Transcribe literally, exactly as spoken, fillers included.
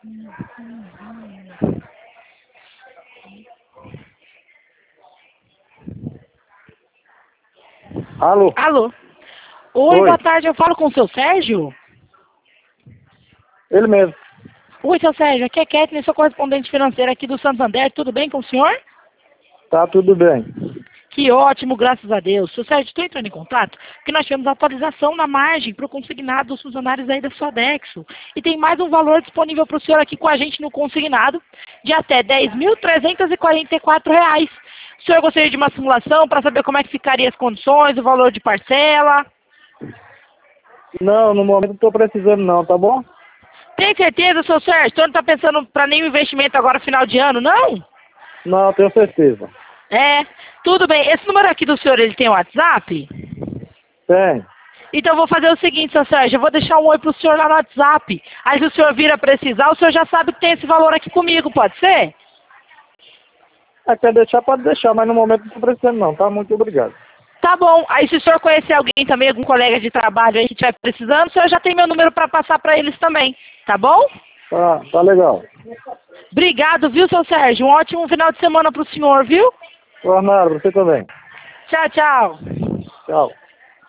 Alô? Alô? Oi, Oi. boa tarde, eu falo com o seu Sérgio? Ele mesmo. Oi, seu Sérgio, aqui é Kathleen, sou correspondente financeira aqui do Santander, tudo bem com o senhor? Tá tudo bem. Que ótimo, graças a Deus. Seu Sérgio, estou entrando em contato porque nós tivemos atualização na margem para o consignado dos funcionários aí da Sodexo. E tem mais um valor disponível para o senhor aqui com a gente no consignado de até dez mil trezentos e quarenta e quatro reais. O senhor gostaria de uma simulação para saber como é que ficaria as condições, o valor de parcela? Não, no momento não tô precisando não, tá bom? Tem certeza, seu Sérgio? O senhor não está pensando para nenhum investimento agora final de ano, não? Não, tenho certeza. É, tudo bem. Esse número aqui do senhor, ele tem WhatsApp? Tem. Então eu vou fazer o seguinte, seu Sérgio, eu vou deixar um oi pro senhor lá no WhatsApp. Aí se o senhor vir a precisar, o senhor já sabe que tem esse valor aqui comigo, pode ser? É, quer deixar, pode deixar, mas no momento não tô precisando não, tá? Muito obrigado. Tá bom. Aí se o senhor conhecer alguém também, algum colega de trabalho aí que estiver precisando, o senhor já tem meu número para passar para eles também, tá bom? Tá, tá legal. Obrigado, viu, seu Sérgio? Um ótimo final de semana pro senhor, viu? Boa nada, você também. Tchau, tchau. Tchau.